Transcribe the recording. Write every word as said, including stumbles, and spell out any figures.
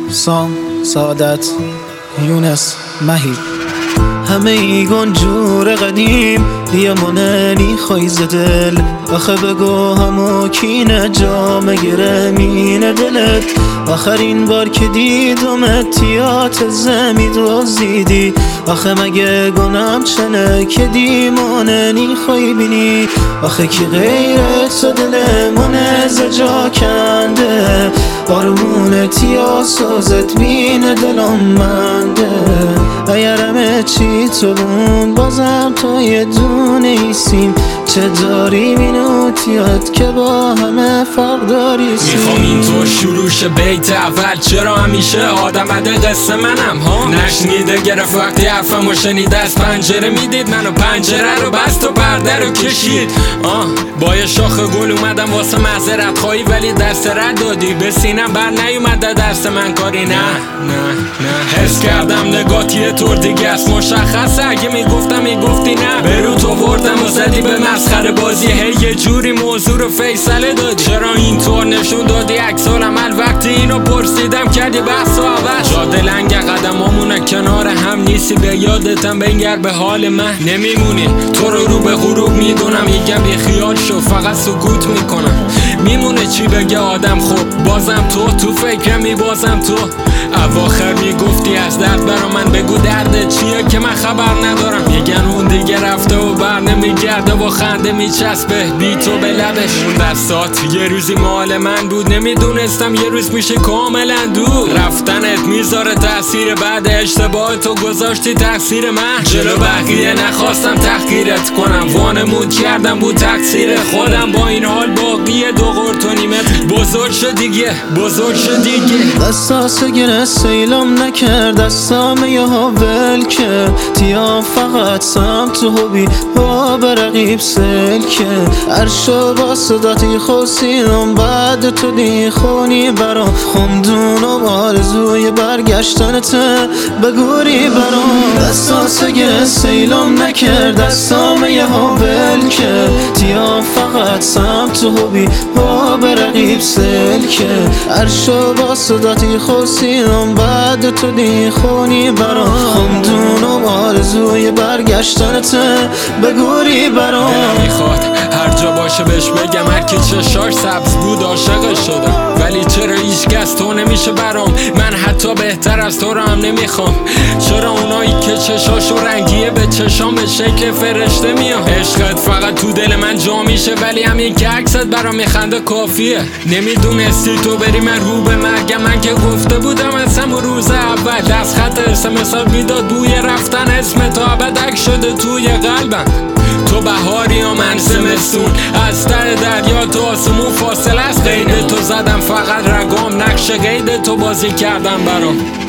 سام، سعادت، یونس، مهی همه ایگون جور قدیم دیمونه نیخوای ز دل آخه بگو همو کینه جا مگره مینه دلت آخرین بار که دیدمت تیات زمی دوزیدی آخه مگه گنام چنه که دیمونه نیخوای بینی آخه کی غیرت دلمونه ز جا کنده آرمونه تیا سوزت مینه دلم منده ایرمه چی تو بون بازم تو یه دونه ایسیم چه داری مینوتیات که با همه فرق داری سیم میخوام اینطور شروع شه بیت اول چرا همیشه آدم بده قصه منم ها نشنیده گرفت وقتی حرفمو شنید از پنجره میدید منو پنجره رو بست و پرده رو کشید آه با یه شاخ گل اومدم واسه معذرت خواهی ولی درس رد دادی به سینم بر نیومده درس من کاری نه نه نه حس کردم نگات یه طور دیگه است مشخصه اگه میگفتم میگفتی نه برو تو وردم و زدی به مسخره بازی هی یه جوری موضوع رو فیصله دادی چرا اینطور نشون دادی عکس العمل وقتی اینو پرسیدم کردی بحث و عوض جاده لنگ قدمامونه کنار هم نیستی به یادتم بنگر به حال من نمیمونی تو رو رو به غروب میدونم میگم بی خیال شو فقط سکوت میکنم میمونه چی بگه آدم خب بازم تو تو فکرمی بازم تو اواخر میگفتی از درد برا من بگو درد چیه که من خبر ندارم میگن اون دیگه رفته و بر نمیگرده و خنده میچسبه بی تو به لبش اون دستات یه روزی مال من بود نمیدونستم یه روز میشه کاملا دور رفتنت میذاره تاثیر بعد اشتباه تو گذاشتی تقصیر من جلو بقیه نخواستم تحقیرت کنم وانمود کردم بود تقصیر خودم با این حال باقی دو قرط و نیمت بزرگ شد دیگه بزرگ شد دیگه دستاسو گره سیلم نکرد دستام یه ها ول که تیام فقط سم تو هوبی با برقیب سل که عرشو با صداتی خوصیدم بعد تو دی خونی برام خمدونم آرزوی برگشتنت بگوری برام دستاسو گره سیلم نکرد دستام یه ها ول که تیام فقط سم تو هوبی با برقیب سل که عرشو با صداتی خوصیدم بعد تو دی خونی برام خمدونم آرزوی برگشتنت بگوری برام میخواد هر جا باشه بهش بگم هر کی چشاش سبز بود عاشقش شدم ولی چرا هیچ کس تو نمیشه برام من حتی بهتر از تو رو هم نمیخوام چرا اونایی که چشاشو رنگیه به چشام به شکل فرشته میام عشقت فقط تو دل من جا میشه ولی همین که عکست برام میخنده کافیه نمیدونستی تو بری من رو به مرگم من که گفته بودم از همون روز اول دست خط اسمس میداد بوی رفتن اسم تا ابد شده توی قلبم تو بهاری و من زمستون از ته دریا تو آسمون فاصله است قید تو زدم فقط رگام نقش قید تو بازی کردم برام